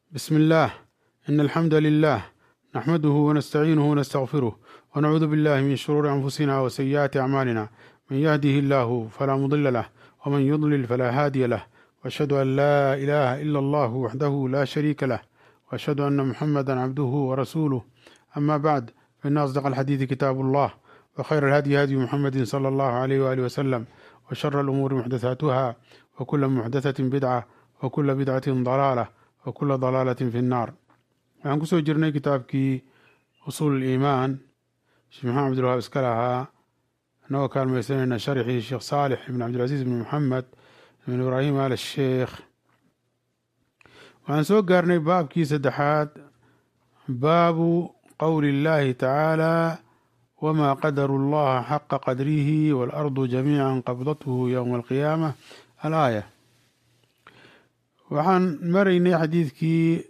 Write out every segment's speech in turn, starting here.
بسم الله إن الحمد لله نحمده ونستعينه ونستغفره ونعوذ بالله من شرور أنفسنا وسيئات أعمالنا من يهده الله فلا مضل له ومن يضلل فلا هادي له وأشهد أن لا إله إلا الله وحده لا شريك له وأشهد أن محمدا عبده ورسوله أما بعد فإن أصدق الحديث كتاب الله وخير الهدي هدي محمد صلى الله عليه وآله وسلم وشر الأمور محدثاتها وكل محدثة بدعة وكل بدعة ضلالة وكل ضلالة في النار. waxaan kusoo jirnay kitaabkii usuul iimaan sheekh maxamed cabdilwahaab iska lahaa anagoo kaalmaysanayna sharxii sheekh saalix ibn cabdilcasiis ibn maxamed ibn ibraahim al sheekh. waxaan soo gaarnay baabkii saddexaad, baabu qowli illaahi tacaala wamaa qadaru llaha xaqa qadrihi waalardu jamiican qabdathu yowma alqiyaama alaaya. waxaan maraynay xadiidkii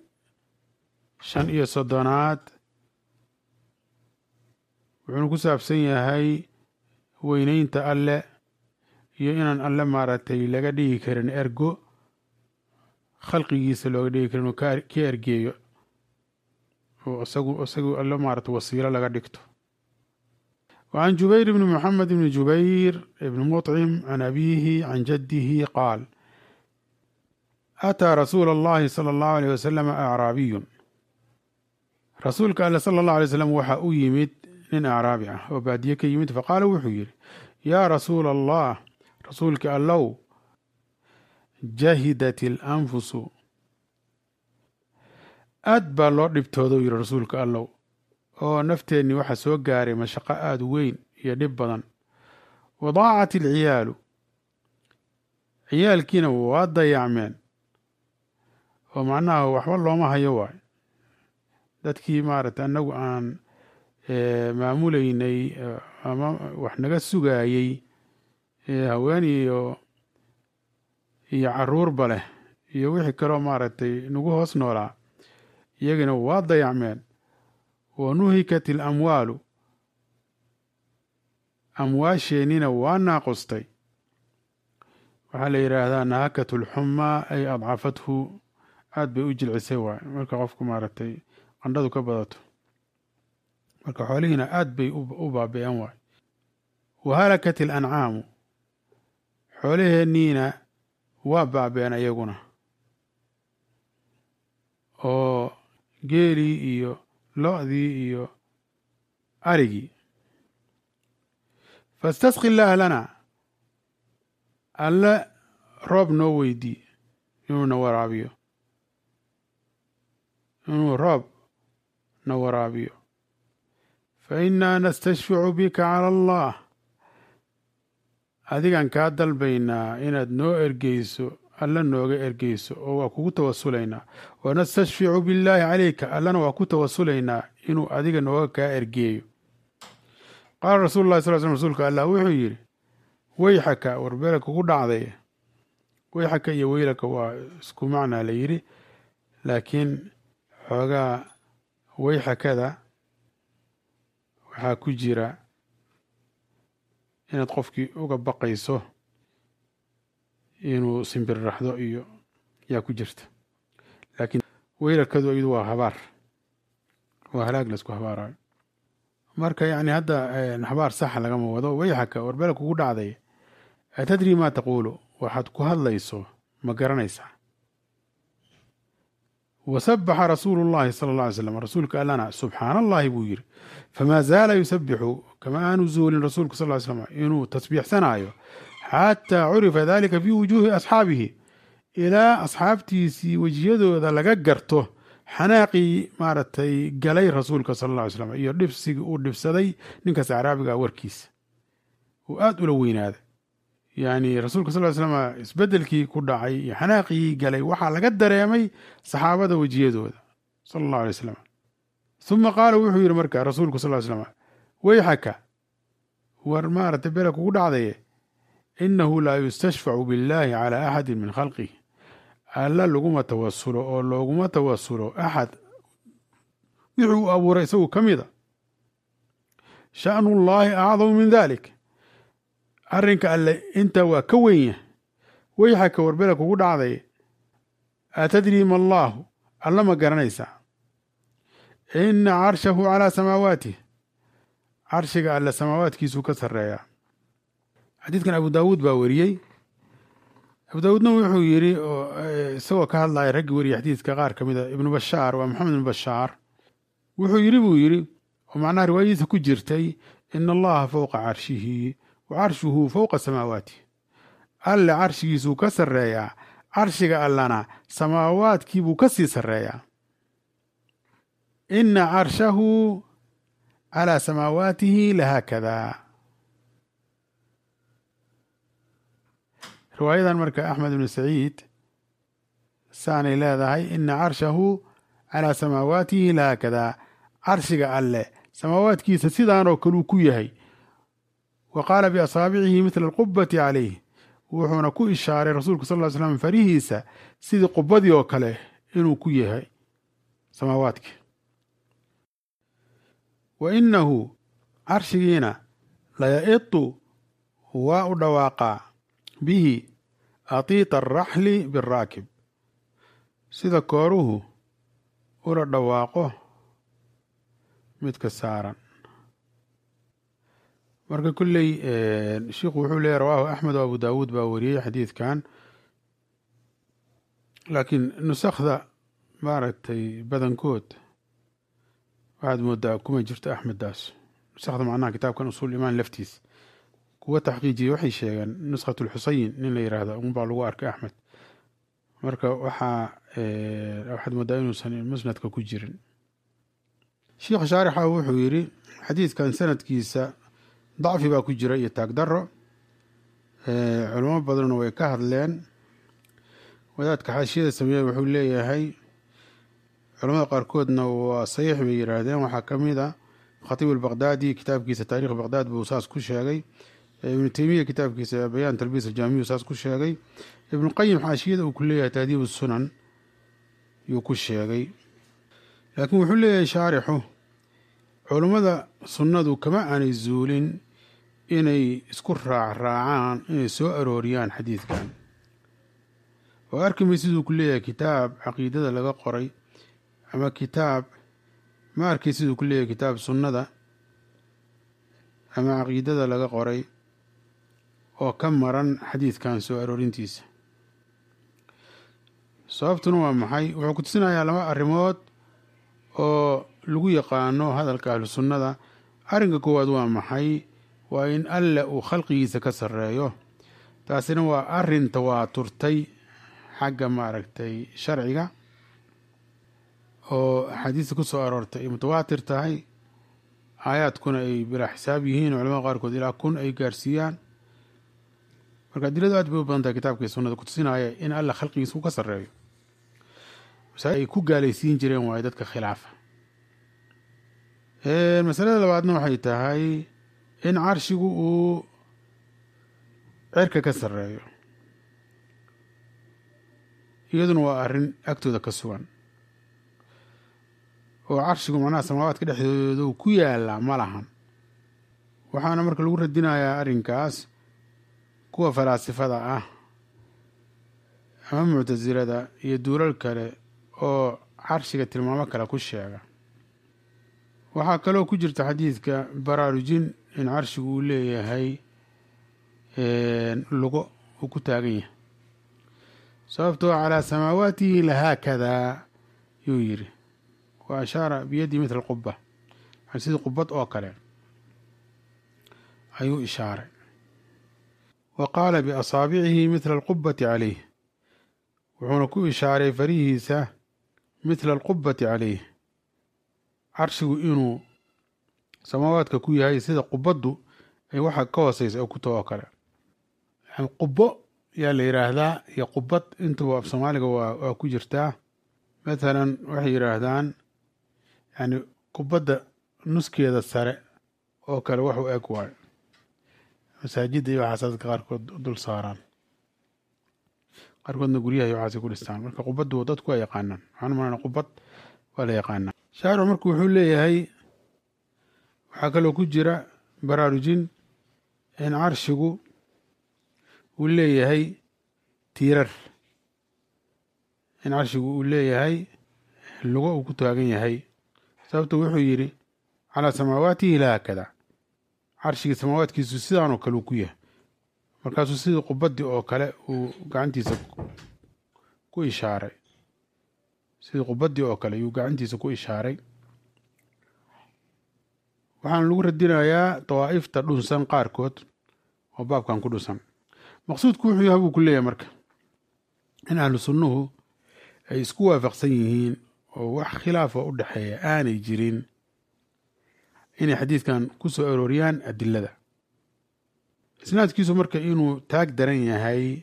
55 wuxuuna ku saabsan yahay weyneynta alle iyo inaan alle maaragtay laga dhigi karin ergo, khalqigiisa looga dhigi karin ka ergeeyo oo isagu alle maaragtay wasiilo laga dhigto. وعن جبير بن محمد بن جبير بن مطعم عن أبيه عن جده قال: أتى رسول الله صلى الله عليه وسلم أعرابي. rasuulka alle sala allahu alay wslam waxaa u yimid nin acraabi ah oo baadiye ka yimid, faqaala wuxuu yidhi: yaa rasuula allah, rasuulka allow, jahidat ilanfusu, aad baa loo dhibtooda yidhi rasuulka allow, oo nafteennii waxaa soo gaaray mashaqo aada u weyn iyo dhib badan. wadaacat ilciyaalu, ciyaalkiina waa dayacmeen oo macnaha waxba looma hayo waay. dadkii maaragtay annagu aan maamulaynay ama wax naga sugaayey haween iyo caruurba leh iyo wixii kaloo maaragtay nagu hoos noolaa, iyagina waa dayacmeen. wa nuhikat ilamwaalu, amwaasheennina waa naaqustay. waxaa la yidhaahdaa nahakat lxumaa ay adcafathu, aad bay u jilcisay waay marka qofku maaragtay qandhadu ka badato, marka xoolihiina aad bay u baabi'een waay. wahalakat ilancaamu, xoolaheenniina waa baabi'een ayaguna, oo geelii iyo lo-dii iyo arigii. fastasqi illaaha lana, alle roob noo weydii inuuna waraabiyo, inuu roob na waraabiyo. fa innaa nastashficu bika cala allah, adigaan kaa dalbaynaa inaad noo ergeyso, alla nooga ergeyso oo waa kugu tawasulaynaa. wanastashficu billaahi calayka, allana waa ku tawasulaynaa inuu adiga nooga kaa ergeeyo. qaala rasuulu llahi sal slam, rasuulka allah wuxuu yidhi: weyxaka, warbeela kugu dhacday. weyxaka iyo weylaka waa isku macnaa la yidhi, laakiin xoogaa weyxakada waxaa ku jira inaad qofkii uga baqayso inuu simbirraxdo iyo yaa ku jirta. laakiin weylakadu iyadu waa habaar, waa halaag laysku habaarayo. marka yacni hadda habaar saxa lagama wado. weyxaka, warbela kugu dhacday. atadri maa taquulu, waxaad ku hadlayso ma garanaysaa? wasabaxa rasuulu llahi sala alla alay slam, rasuulka allana subxaana allahi buu yidhi. famaa zaala yusabixu, kama aanu zuulin rasuulku sal ly slam inuu tasbiixsanaayo, xataa curifa dalika fii wujuuhi asxaabihi, ilaa asxaabtiisii wejiyadooda laga garto xanaaqii maaragtay galay rasuulka sala alla alay slam iyo dhibsigii uu dhibsaday ninkaas acraabiga warkiisa uu aada ula weynaaday. yani rasuulka sal ly slam isbedelkii ku dhacay iyo xanaaqii galay waxaa laga dareemay saxaabada wejiyadooda sala allahu alay wasalam. uma qaala wuxuu yidhi marka rasuulku sal ly slam: weyxaka, war maaragtay bela kugu dhacdaye, inahu laa yustashfacu billahi calaa axadin min khalqihi, alla laguma tawasulo oo looguma tawasulo axad wixii uu abuuray isagu ka mida. sha'nu llahi acdamu min dalik, arrinka alle intaa waa ka wenya. weyxaka, warbela kugu dhacday, atadri ma allaahu, alla ma garanaysaa ina carshahu calaa samaawaatih carshiga alle samaawaadkiisuu ka sarreeyaa xadiidkan abu daawuud baa weriyey abu daawuudna wuxuu yidhi isagoo ka hadlaya raggii weriye xadiidka qaar ka mida ibnu bashaar waa maxamed ibnu bashaar wuxuu yidhi buu yidhi oo macnaha riwaayadiisa ku jirtay ina allaha fowqa carshihi wa carshuhu fowqa samaawaatih alle carshigiisuu ka sarreeyaa carshiga allana samaawaadkiibuu ka sii sarreeyaa ina carshahu calaa samaawaatihi lahaakadaa riwaayadan marka axmed ibnu saciid saanay leedahay ina carshahu calaa samaawaatihi lahaakadaa carshiga alleh samaawaadkiisa sidaanoo kaluu ku yahay wa qaala biasaabicihi midla alqubbati calayh wuxuuna ku ishaaray rasuulku sal ly slam farihiisa sidii qubbadii oo kale inuu ku yahay samaawaadki wa inahu carshigiina laya'itu waa u dhawaaqaa bihi atiita araxli biraakib sida kooruhu ula dhawaaqo midka saaran marka kulley sheikhu wuxuu leeyahy rawaahu axmed o abu daawuud baa wariyey xadiidkan laakiin nusakhda maaragtay badankood waxaad moodaa kuma jirto axmeddaas nusakhda macnaha kitaabkan usuul imaan laftiis kuwa taxqiijiyey waxay sheegeen nuskhatu lxusayin nin la yidhaahdo unbaa lagu arkay axmed marka waxaad moodaa inuusan musnadka ku jirin sheikh shaarixa wuxuu yidhi xadiidkan sanadkiisa dacfi baa ku jira iyo taagdaro culamo badanna way ka hadleen wadaadka xaashiyada sameeye wuxuu leeyahay culamada qaarkoodna waa saxiix bay yidhaahdeen waxaa ka mid a khatiib albaqdaadi kitaabkiisa taarikh baqdaad buu saas ku sheegay ibnu teymiya kitaabkiisa bayaan talbiis aljaamiyu saas ku sheegay ibnuqayim xaashiyada uu ku leeyahay tahdiib sunan yuu ku sheegay laakiin wuxuu leeyahay shaarixu culummada sunnadu kama aanay zuulin inay isku raacraacaan inay soo arooriyaan xadiidkan oo arkimay siduu ku leeyahay kitaab caqiidada laga qoray ama kitaab ma arkay siduu ku leeyahay kitaab sunnada ama caqiidada laga qoray oo ka maran xadiidkan soo aroorintiisa sababtuna waa maxay wuxuu ku tusinayaa laba arrimood oo lagu yaqaano hadalka ahlu sunnada arrinka koowaad waa maxay waa in alle uu khalqigiisa ka sarreeyo taasina waa arrin tawaaturtay xagga maaragtay sharciga oo axaadiista ku soo aroortay ay mutawaatir tahay aayaadkuna ay bilaa xisaab yihiin oo culamada qaarkood ilaa kun ay gaarsiiyaan marka adiladu aad bay u badan tahay kitaabkai sunnada ku tusinaya in alle khalqigiisa uu ka sarreeyo ay ku gaalaysiin jireen waayo dadka khilaafa masalada labaadna waxay tahay in carshigu uu cirka ka sarreeyo iyaduna waa arrin agtooda ka sugan oo carshigu macnaha samaawaadka dhexdooda ku yaallaa ma lahan waxaana marka lagu radinayaa arrinkaas kuwa falaasifada ah ama muctasilada iyo duulal kale oo carshiga tilmaamo kale ku sheega waxaa kaloo ku jirta xadiidka baraarujin in carshigu uu leeyahay lugo uu ku taagan yahay sababtoo calaa samaawaatihi lahaakadaa yuu yidhi wa ashaara biyadii mitla quba sidii qubad oo kale ayuu ishaaray wa qaala biasaabicihi mitla alqubati calayh wuxuuna ku ishaaray farihiisa mitla alqubati calayh carshigu inuu samaawaadka ku yahay sida qubaddu ay waxa ka hooseysa ku taho oo kale yani qubo yaa la yidhaahdaa iyo qubad intuba af soomaaliga waa ku jirtaa mathalan waxay yidhaahdaan yani qubadda nuskeeda sare oo kale wax u eg waayo masaajidda iyo waxaas dadka qaarkood dul saaraan qaarkoodna guryaha iyo waxaasay ku dhistaan marka qubaddu dadku waa yaqaanaan waxaan umalana qubad waa la yaqaanaa shaacir marku wuxuu leeyahay waxaa kaloo ku jira baraarujin in carshigu uu leeyahay tiirar in carshigu uu leeyahay lugo uu ku taagan yahay. sababto wuxuu yidhi calaa samaawaatihi lahaakada, carshigii samaawaadkiisu sidaan oo kale uu ku yahay. markaasuu sidii qubadii oo kale uu gacantiisa ku ishaaray, sidii qubadii oo kale ayuu gacantiisa ku ishaaray. waxaana lagu radinayaa dawaa'ifta dhunsan qaarkood oo baabkan ku dhusan. maqsuudku wuxuu yahay buu ku leeyahay marka in ahlu sunnuhu ay isku waafaqsan yihiin oo wax khilaafa u dhexeeya aanay jirin inay xadiidkan ku soo arooriyaan adilada. isnaadkiisu marka inuu taag daran yahay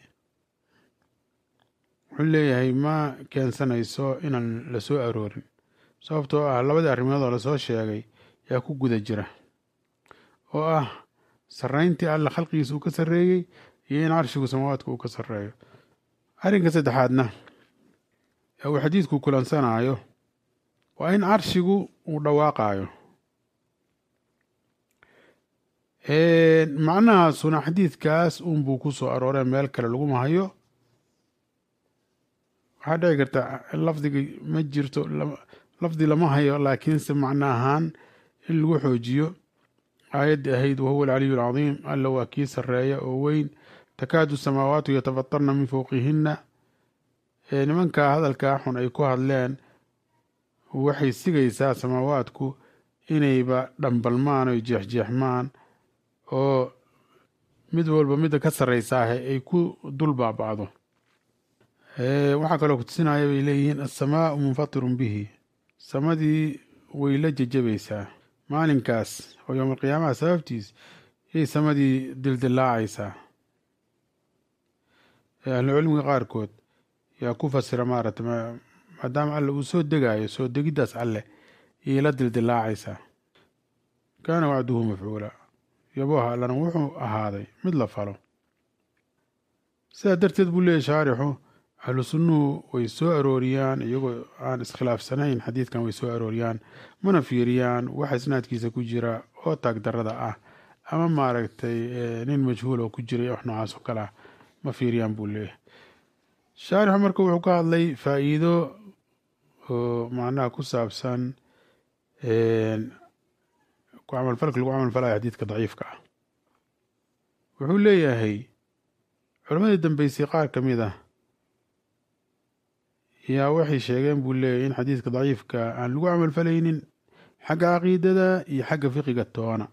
wuxuu leeyahay ma keensanayso inaan la soo aroorin, sababtoo ah labadii arrimood oo lasoo sheegay yaa ku guda jira, oo ah sarrayntii alla khalqigiisa uu ka sarreeyey iyo in carshigu samaawaadka uu ka sarreeyo. arrinka saddexaadna ee uu xadiidku kulansanaayo waa in carshigu uu dhawaaqaayo. macnahaasuna xadiidkaas unbuu ku soo arooree meel kale laguma hayo. waxaa dhici karta lafdiga ma jirto, lafdi lama hayo, laakiinse macno ahaan in lagu xoojiyo aayaddii ahayd wahuwa alcaliyu alcadiim, alla waa kii sarreeya oo weyn, takaadu samaawaatu yatafatarna min fowqihinna. nimankaa hadalkaa xun ay ku hadleen waxay sigaysaa samaawaadku inayba dhambalmaan oy jeexjeexmaan oo mid walba midda ka sarraysaahe ay ku dul baaba'do. waxaa kaloo kutusinaya bay leeyihiin assamaau munfatirun bihi, samadii way la jejabaysaa maalinkaas oo yowmalqiyaamaha sababtiis yay samadii dildilaacaysaa. ahlucilmiga qaarkood yaa ku fasira maadaama alle uu soo degaayo, soo degiddaas alle yay la dildilaacaysaa. kaana wacduhu mafcuula, yabooha allana wuxuu ahaaday mid la falo. sidaa darteed buu leeyahy shaarixu, ahlu sunnuhu way soo arooriyaan iyagoo aan iskhilaafsanayn xadiidkan way soo arooriyaan, mana fiiriyaan waxa isnaadkiisa ku jira oo taagdarada ah ama maaragtay nin majhuul oo ku jiray wax noocaas oo kale ah ma fiiriyaan buu leeyahay. shaarixu marka wuxuu ka hadlay faa'iido oo macnaha ku saabsan ku camalfalka lagu camalfalayo xadiidka daciifka ah. wuxuu leeyahay culammadii dambeysay qaar ka mid ah yaa waxay sheegeen buu leeyahy in xadiidka daciifka aan lagu camalfalaynin xagga caqiidada iyo xagga fiqiga toona.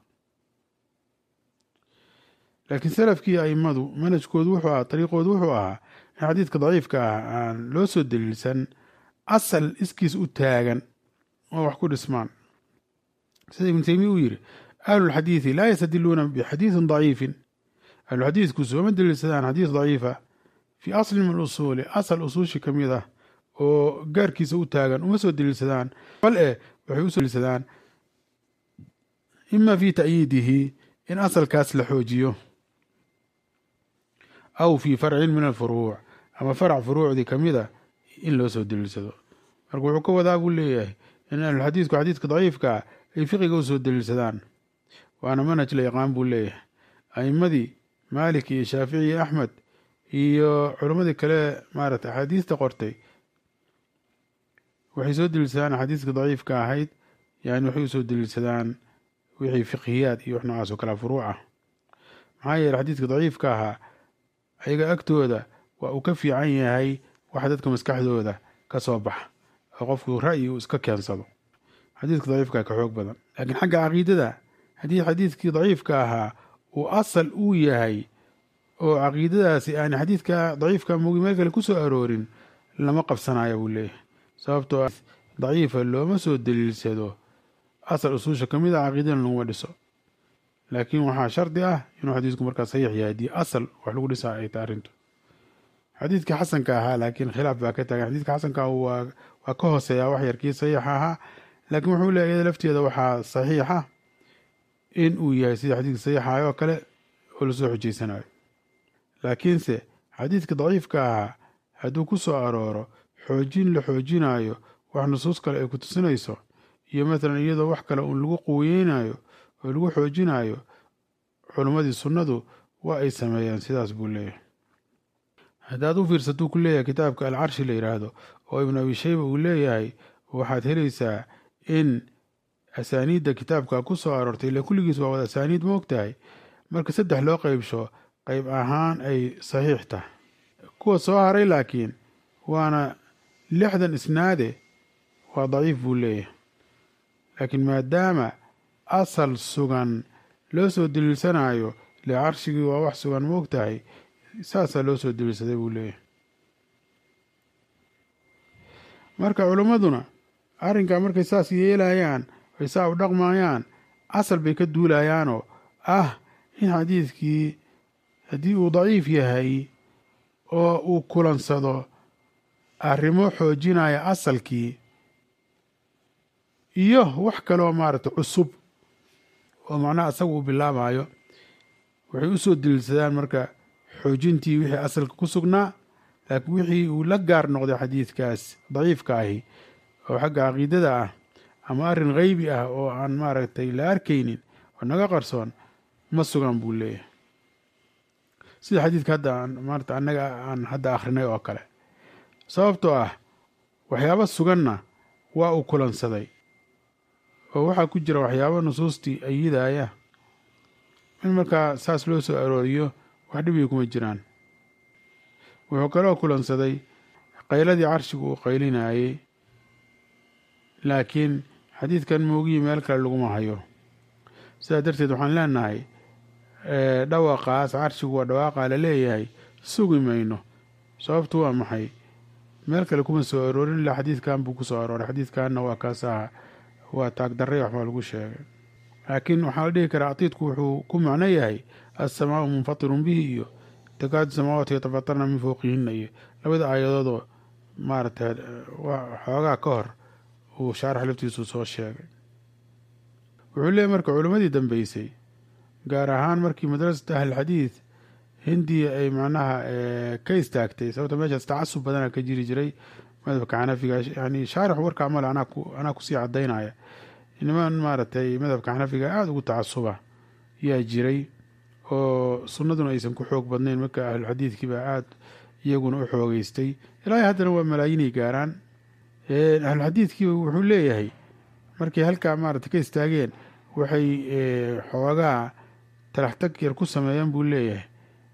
laakiin salafkii a'immadu manhajkoodu wuxuu ahaa, dariiqoodu wuxuu ahaa in xadiidka daciifka ah aan loo soo daliilsan asal iskiis u taagan oo wax ku dhismaan. sida ibnu taymiya uu yidhi ahlulxadiidi laa yastadiluuna bixadiidin daciifin, ahluxadiidku sooma daliilsadaan xadiis daciifa fii aslin min usuuli, asal usuushi ka mid ah oo gaarkiisa u taagan uma soo daliilsadaan, bal waxay usoo daliilsadaan ima fii ta'yiidihi in asalkaas la xoojiyo, aw fii farcin min alfuruuc, ama farac furuucdii ka mid a in loo soo daliilsado. marka wuxuu ka wadaa buu leeyahay in ahluxadiidku xadiidka daciifkaa ay fiqiga u soo daliilsadaan, waana manhaj la yaqaan buu leeyahay. a'immadii maalik iyo shaafici iyo axmed iyo culammadii kale maaragtay axaadiista qortay waxay soo daliilsadaan axaadiiska daciifka ahayd, yani waxay usoo daliilsadaan wixii fiqhiyaad iyo wax noocaas oo kale furuuc ah. maxaa yeele xadiidka daciifka ahaa ayaga agtooda waa uu ka fiican yahay waxa dadka maskaxdooda ka soo baxa oo qofku ra'yi uu iska keensado. xadiidka daciifka ka xoog badan. laakiin xagga caqiidada haddii xadiidkii daciifka ahaa uu asal uu yahay oo caqiidadaasi aan xadiidka daciifka moogi meel kale ku soo aroorin, lama qabsanaya buu leeyahay. sababtoo daciifa looma soo daliilsado asal usuusha ka mid a caqiidana laguma dhiso. laakiin waxaa shardi ah inuu xadiidku markaa saxiix yahay haddii asal wax lagu dhisaa ay tahay arrintu. xadiidka xasanka ahaa laakiin khilaaf baa ka taagan. xadiidka xasanka waa ka hooseeyaa wax yarkii saxiixa ahaa, laakiin wuxuu leeyahay iyada lafteeda waxaa saxiixa in uu yahay sida xadiidka saxiixa oo kale oo lasoo xujaysanayo. laakiinse xadiidka daciifka ahaa hadduu ku soo arooro xoojin la xoojinayo wax nusuus kale ay ku tusinayso, iyo maalan iyadoo wax kale uun lagu quweynayo oo lagu xoojinayo, culimmadii sunnadu waa ay sameeyeen sidaas buu leeyahay. haddaad u fiirsatuu ku leeyahay kitaabka alcarshi la yidhaahdo oo ibnu abi shayba uu leeyahay waxaad helaysaa in asaaniidda kitaabka ku soo aroortay ila kulligiis waa wada asaaniid moogtahay marka 3 loo qaybsho qayb ahaan ay saxiix tahay kuwa soo haray laakiin waana 60 isnaade waa daciif buu leeyahay laakiin maadaama asal sugan loo soo daliilsanayo le carshigii waa wax sugan moogtahay saasaa loo soo daliilsaday buu leeyahay marka culimmaduna arrinkaa markay saas yeelayaan ay saa u dhaqmayaan asal bay ka duulayaanoo in xadiidkii haddii uu daciif yahay oo uu kulansado arrimo xoojinaya asalkii iyo wax kaloo maaragtay cusub oo macnaha asaga uu bilaabayo waxay u soo daliilsadaan marka xoojintii wixii asalka ku sugnaa laakiin wixii uu la gaar noqday xadiidkaas daciifka ahi oo xagga caqiidada ah ama arrin haybi ah oo aan maaragtay la arkaynin oo naga qarsoon ma sugan buu leeyahay sida xadiidka hadda maarata annaga aan hadda akhrinay oo kale sababtoo ah waxyaabo suganna waa uu kulansaday oo waxaa ku jira waxyaabo nusuustii ayidaya in markaa saas loo soo arooriyo wax dhibigi kuma jiraan wuxuu kaloo kulansaday qayladii carshigu uu qaylinayey laakiin xadiidkan moogii meel kale laguma hayo sidaa darteed waxaan leenahay dhawaqaas carshigu waa dhawaaqa la leeyahay sugi mayno sababtu waa maxay meel kale kuma soo aroorin ilaa xadiidkan buu ku soo arooray xadiidkanna waa kaas aha waa taagdarray waxbaa lagu sheegay laakiin waxaa la dhihi karaa catiidku wuxuu ku macno yahay assamaau munfatirun bihi iyo takaadu samaawaati yatafatarna min fowqihinna iyo labada aayadoodoo maaragtay xoogaa ka hor uu shaarax laftiisu soo sheegay wuxuu leeyahy marka culimmadii dambeysay gaar ahaan markii madrasata ahlilxadiid hindiya ay macnaha ka istaagtay sababta meeshaas tacasub badana ka jiri jiray madhabka xanafiga yani shaarix warkaa male anaa kusii cadaynaya niman maaragtay madhabka xanafiga aada ugu tacasuba yaa jiray oo sunnaduna aysan ku xoog badnayn marka ahlulxadiidkii baa aada iyaguna u xoogeystay ilaahay haddana waa malaayiinay gaaraan ahlulxadiidkii wuxuu leeyahay markay halkaa maaragtay ka istaageen waxay xoogaa talaxtag yar ku sameeyeen buu leeyahay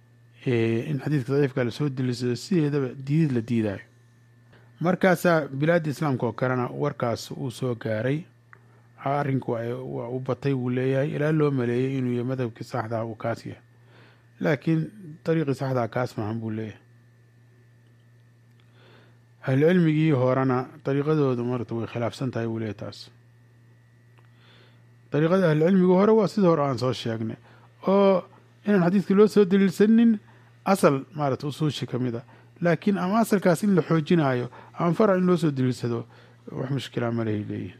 in xadiidka daciifka lasoo daliisado sideedaba diidid la diidaayo markaasaa bilaadda islaamka oo kalena warkaas uu soo gaaray arrinku waa u batay buu leeyahay ilaa loo maleeyey inuu yahay madhabkii saxdaa uu kaas yahay laakiin dariiqii saxdaa kaas maahan buu leeyahay ahlucilmigii horena dariiqadoodu marta way khilaafsan tahay buu leeyahy taas dariiqada ahlucilmigii hore waa sida hore aan soo sheegnay oo inaan xadiidkii loo soo daliilsanin asal maarata usuushi ka mid a laakiin ama asalkaas in la xoojinaayo ama farac in loo soo daliilsado wax mushkila malehay leeyihin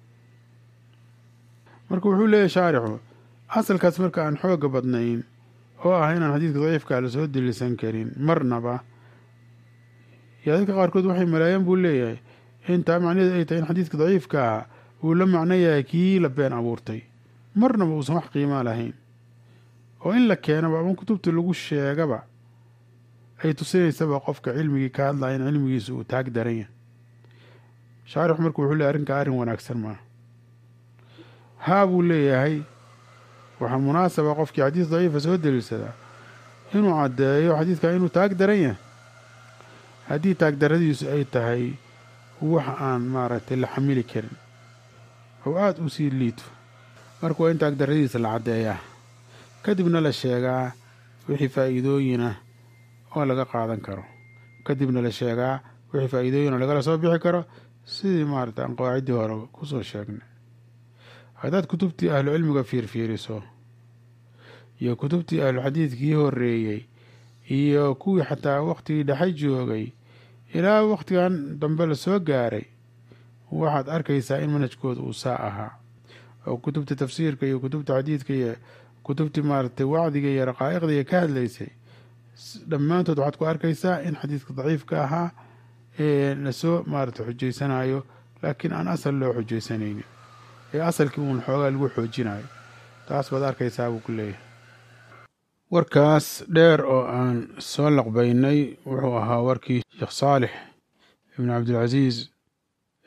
marka wuxuu leeyahy shaarixu asalkaas marka aan xooga badnayn oo ah inaan xadiidka daciifkaa lasoo daliilsan karin marnaba yaa dadka qaarkood waxay maleeyeen buu leeyahay intaa macnaheedu ay tahay in xadiidka daciifka ah uu la macno yahay kii la been abuurtay marnaba uusan wax qiimaa lahayn oo in la keenaba ama kutubta lagu sheegaba ay tusinaysaba qofka cilmigii ka hadlaya in cilmigiisa uu taag daran yahay shaarixu marka wuxuu leeyahy arrinkaa arrin wanaagsan maaha haa buu leeyahay waxaa munaasaba qofkii xadiis daciifa soo daliilsadaa inuu caddeeyo xadiidkaa inuu taag daran yahay haddii taagdarradiisu ay tahay wax aan maaragtay la xamili karin oo aada u sii liito marka waa in taagdarradiisa la caddeeyaa kadibna la sheegaa wixii faa'iidooyinah oo laga qaadan karo kadibna la sheegaa wixii faa'iidooyinoo lagala soo bixi karo sidii maaragtay aan qawaaciddii hore kusoo sheegnay haddaad kutubtii ahlu cilmiga fiirfiiriso iyo kutubtii ahluxadiidkii horreeyey iyo kuwii xataa wakhtigii dhexe joogay ilaa wakhtigan dambe la soo gaaray waxaad arkaysaa in manhajkooda uu saa ahaa oo kutubta tafsiirka iyo kutubta xadiidka iyo kutubtii maaragtay wacdiga iyo raqaa'iqda iyo ka hadlaysay dhammaantood waxaad ku arkaysaa in xadiidka daciifka ahaa lasoo maaragtay xujaysanayo laakiin aan asal loo xujaysanaynin ee asalkii uun xoogaa lagu xoojinayo taas baad arkaysaa buu ku leeyahay warkaas dheer oo aan soo laqbaynay wuxuu ahaa warkii sheekh saalix ibn cabdilcasiis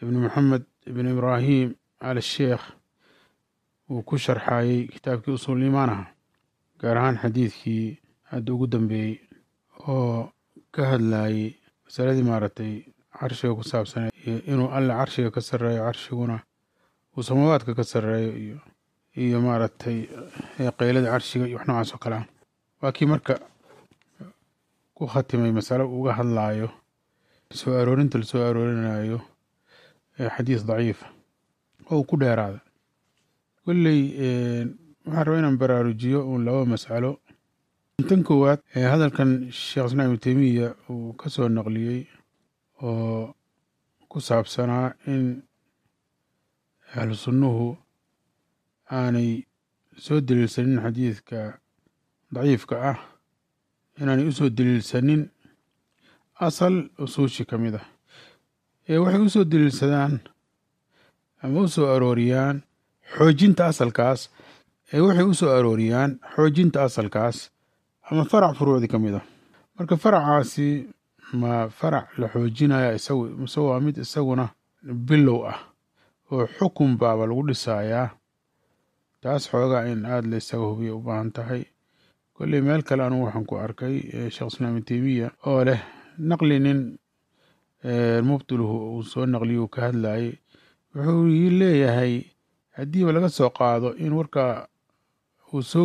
ibn maxamed ibn ibraahim al sheekh uu ku sharxayey kitaabkii usuul iimaan aha, gaar ahaan xadiidkii hadda ugu dambeeyey oo ka hadlayey masaladii maaragtay carshiga ku saabsanay iyo inuu alle carshiga ka sarreeyo, carshiguna uu samaawaadka ka sarreeyo iyo maaragtay qaylada carshiga iyo wax noocaas oo kale ah. waa kii marka ku khatimay masalo uga hadlaayo soo aroorinta la soo aroorinayo xadiis daciifa oo uu ku dheeraada. kolley waxaan rabaa inaan baraarujiyo uun laba mas'alo. tan koowaad hadalkan sheekh islaam ibnu teymiya uu ka soo naqliyey oo ku saabsanaa in ahlu sunnuhu aanay soo daliilsanin xadiidka daciifka ah, inaanay u soo daliilsanin asal usuushi ka mid ah, waxay u soo daliilsadaan ama u soo arooriyaan xoojinta asalkaas, waxay u soo arooriyaan xoojinta asalkaas ama farac furuucdii ka mid ah. marka faracaasi ma farac la xoojinaya isagu mise waa mid isaguna bilow ah oo xukun baaba lagu dhisayaa? taas xoogaa in aada la isaga hubiya u baahan tahay. kolley meel kale anugu waxaan ku arkay sheekh islaam ibnu teymiya oo leh naqli nin mubtiluhu uu soo naqliyo uu ka hadlayey, wuxuu leeyahay haddiiba laga soo qaado in warkaa uu soo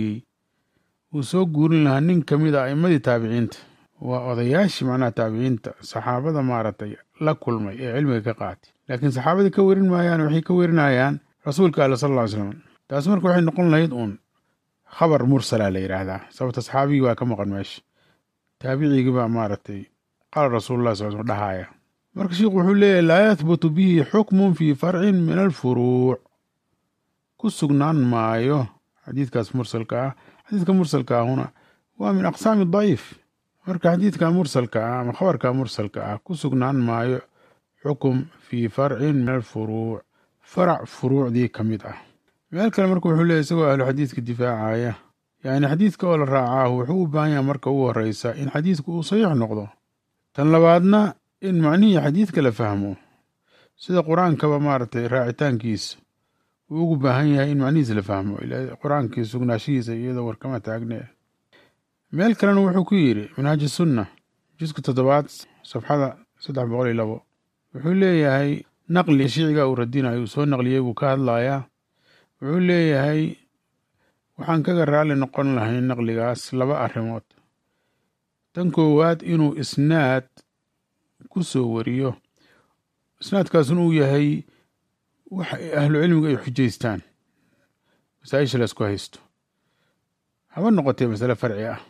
guurin lahaa nin ka mid a a'immadii taabiciinta, waa odayaashii macnaha taabiciinta, saxaabada maaragtay la kulmay ee cilmiga ka qaatay, laakiin saxaabadii ka werin maayaan, waxay ka werinayaan rasuulka alle sal alla ly slam. taas marka waxay noqon lahayd uun khabar mursala la yidhaahdaa, sababta saxaabigii waa ka maqan meesha, taabicigii baa maaragtay qaala rasuulullahi sal slam dhahaaya. marka sheikhu wuxuu leeyahay laa yahbutu bihi xukmun fii farcin min alfuruuc, ku sugnaan maayo xadiidkaas mursalka ah. xadiidka mursalka ahuna waa min aqsaami daciif. marka xadiidka mursalka ah ama khabarka mursalka ah ku sugnaan maayo xukum fii farcin min alfuruuc, farac furuucdii ka mid ah. meel kale marka wuxuu leeyahy isagoo ahlu xadiidka difaacaya, yacni xadiidka oo la raacaahu wuxuu u baahan yahay marka ugu horreysa in xadiidku uu saxiix noqdo, tan labaadna in macnihii xadiidka la fahmo, sida qur-aankaba maaragtay raacitaankiisa uu ugu baahan yahay in macnihiisa la fahmo, ilaa qur-aankii sugnaashihiisa iyadoo warkama taagne. meel kalena wuxuu ku yidhi minhaaji sunna juska 7 safxada 302 wuxuu leeyahay naqli shiiciga uu radinayo uu soo naqliyey buu ka hadlayaa. wuxuu leeyahay waxaan kaga raalli noqon lahayn naqligaas 2 arrimood. tan koowaad inuu isnaad ku soo wariyo, isnaadkaasuna uu yahay waxa ahlu cilmiga ay xujaystaan, masaa-isha la isku haysto, haba noqotee masale farci ah.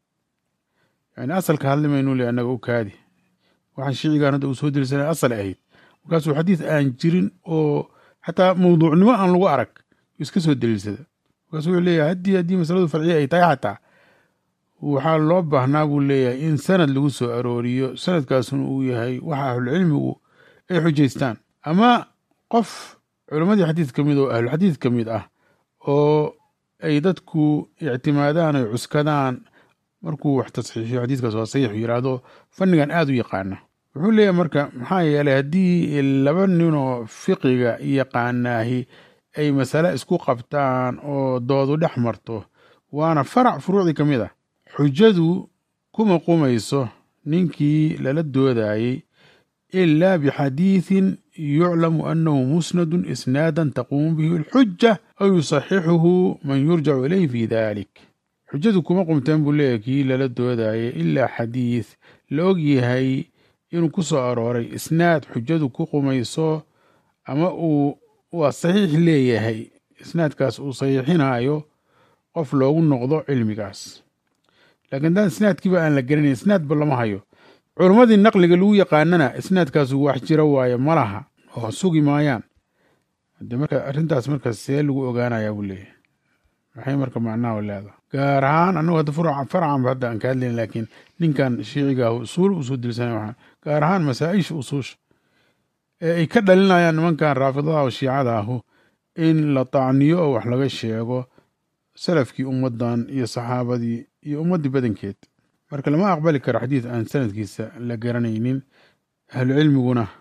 yani asalka hadlimaynu le annaga u kaadi, waxaan shiicigaan hadda uu soo delisanay asal ahayd, markaasuu xadiid aan jirin oo xataa mawduucnimo aan lagu arag iska soo deliilsada. markaasuu wuxuu leeyahay haddii masaladu farciya ay tahay xataa waxaa loo baahnaa buu leeyahay in sanad lagu soo arooriyo, sanadkaasuna uu yahay waxa ahlucilmigu ay xujaystaan, ama qof culammadii xadiid ka mid oo ahluxadiid ka mid ah oo ay dadku ictimaadaan ay cuskadaan markuu wax tasxiixiyo xadiidkaas waa saxiix yidhaahdo fannigan aada u yaqaana. wuxuu leeyahay marka maxaa yeelay haddii 2 ninoo fiqiga yaqaanaahi ay masale isku qabtaan oo doodu dhex marto, waana farac furuucdii ka mid ah, xujadu kuma qumayso ninkii lala doodayey ilaa bixadiidin yuclamu annahu musnadun isnaadan taquumu bihi alxuja aw yusaxixuhu man yurjacu ilayhi fi dalik. xujadu kuma qumteen buu leeyahay kii lala doodayey ilaa xadiid la og yahay inuu ku soo arooray isnaad xujadu ku qumayso ama waa saxiix leeyahay, isnaadkaas uu saxiixinayo qof loogu noqdo cilmigaas. laakiin daan isnaadkiiba aan la gelinayn, isnaadba lama hayo, culammadii naqliga lagu yaqaanana isnaadkaasu wax jira waaye ma laha oo sugi maayaan. de marka arrintaas marka see lagu ogaanayaa buu leeyahay, maxay marka macnaha leedaha? gaar ahaan annagu hadda faracanba hadda aan ka hadlayn, laakiin ninkan shiicigaahu usuul usoo dilsanay waxaan gaar ahaan masaa-isha usuusha ee ay ka dhalinayaan nimankan raafidada oo shiicada ahu in la tacniyo oo wax laga sheego salafkii ummaddan iyo saxaabadii iyo ummaddii badankeed. marka lama aqbali karo xadiid aan sanadkiisa la garanaynin, ahlu cilmiguna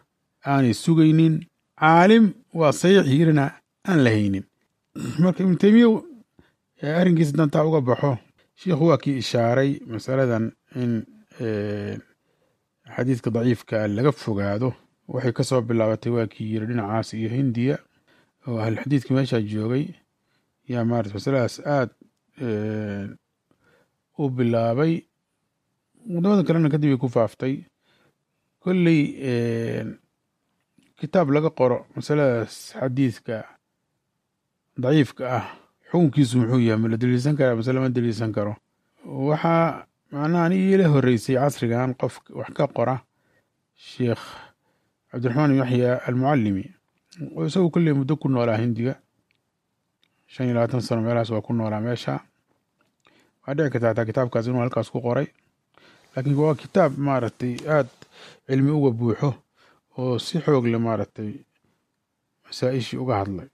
aanay sugaynin, caalim waa saxiix yirina aan la haynin. marka ibnu taymiya arrinkiisa dantaa uga baxo, sheikhu waa kii ishaaray masaladan in xadiidka daciifka laga fogaado. waxay ka soo bilaabatay waa kii yiri dhinacaas iyo hindiya oo ahlulxadiidka meeshaa joogay yaa maarata masaladaas aad u bilaabay. wadamada kalena kadib ay ku faaftay. kolley kitaab laga qoro masaladaas xadiidka daciifka ah xukunkiisu muxuu yahay, ma la daliilsan karaa masale ma daliilsan karo. waxaa macnaha ani ila horeysay casrigan qof wax ka qora sheekh cabdiraxmaan ibn yaxya almucallimi oo isagu kolley muddo ku noolaa hindiga 25 sano meelahaas waa ku noolaa meesha. waa dhici karta hataa kitaabkaas inuu halkaas ku qoray, laakiin waa kitaab maaragtay aad cilmi uga buuxo oo si xoog leh maaragtay masaa-ishii uga hadlay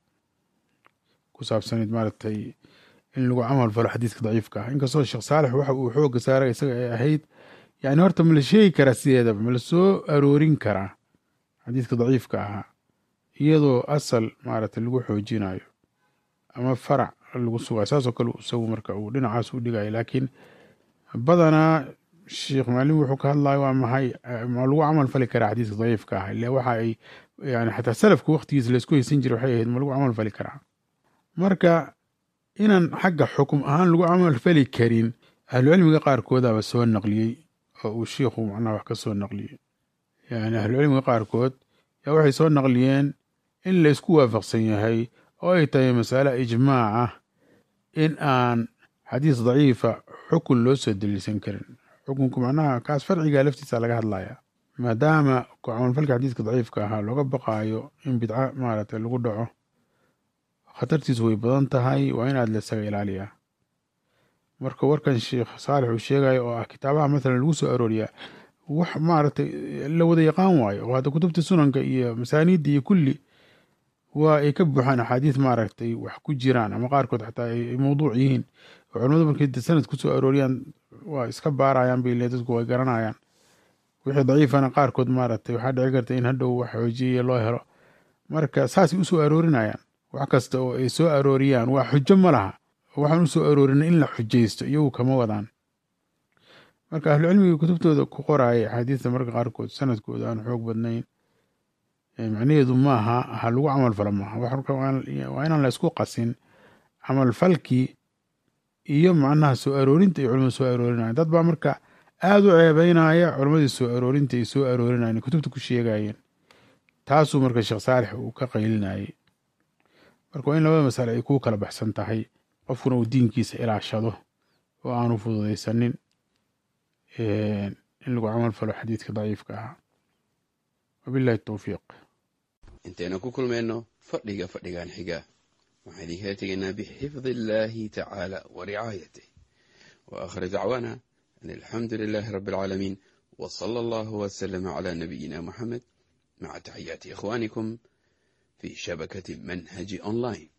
ku saabsanayd maaragtay in lagu camal falo xadiidka daciifka ah. inkastoo sheekh saalex waxa uu xoogga saaray isaga ay ahayd yani horta ma la sheegi karaa sideedaba, ma la soo aroorin karaa xadiidka daciifka ahaa iyadoo asal maaragtay lagu xoojinayo ama farac lagu sugayo. saasoo kale isagu marka uu dhinacaas u dhigayo. laakiin badanaa sheekh maalim wuxuu ka hadlayo waa maxay, ma lagu camal fali karaa xadiidka daciifka ah? ile waxa ay yani xataa salafka waqtigiisa laysku haysan jiray waxay ahayd ma lagu camal fali karaa. marka inaan xagga xukum ahaan lagu camal fali karin ahlucilmiga qaarkoodaba soo naqliyey oo uu shiikhu macnaha wax ka soo naqliyey. yani ahlucilmiga qaarkood yaa waxay soo naqliyeen in la isku waafaqsan yahay oo ay tahay masale ijmaac ah in aan xadiis daciifa xukun loo soo daliilsan karin. xukunku macnaha kaas farciga laftiisa laga hadlaya, maadaama ku camalfalka xadiiska daciifka ahaa looga baqaayo in bidca maaragtay lagu dhaco, khatartiisu way badan tahay, waa inaad la isaga ilaaliyaa. marka warkan sheekh saalex uu sheegayo oo ah kitaabaha maalan lagu soo arooriyaa wax maaragtay la wada yaqaan waayo, oo hadda kutubta sunanka iyo masaaniidda iyo kulli waa ay ka buuxaan axaadiis maaragtay wax ku jiraan ama qaarkood xataa ay mawduuc yihiin oo culimadu markay sanad ku soo arooriyaan waa iska baarayaan bay le dadku way garanayaan. wixii daciifana qaarkood maaragtay waxaa dhici karta in hadhow wax xoojiye loo helo. marka saasay usoo aroorinayaan. wax kasta oo ay soo arooriyaan waa xujo ma laha. waxaan usoo aroorina in la xujaysto iyagu kama wadaan. marka ahlucilmiga kutubtooda ku qoraya axaadiista marka qaarkood sanadkooda aan xoog badnayn macnaheedu maaha ha lagu camal falo maaha. waa inaan la isku qasin camal falkii iyo macnaha soo aroorinta iyo culimada soo aroorinaya. dad baa marka aada u ceebeynaya culimadii soo aroorinta ay soo aroorinayen kutubta ku sheegayeen. taasuu marka sheekh saalex uu ka qaylinayay. marka waa in labada masale ay ku kala baxsan tahay, qofkuna uu diinkiisa ilaashado oo aanu fududaysanin in lagu camal falo xadiidka daciifka ahaa. wabillahi towfiiq. intayna ku kulmayno fadhigan xiga waxaan idinkaga tegaynaa bixifdi illaahi tacaala wa ricaayatih wa aakhir dacwaana an alxamdu lilaahi rabbi alcaalamiin wa sala allahu wasalama calaa nabiyina muxamed maca taxiyaati ikhwaanikum fi shabakati manhaji online.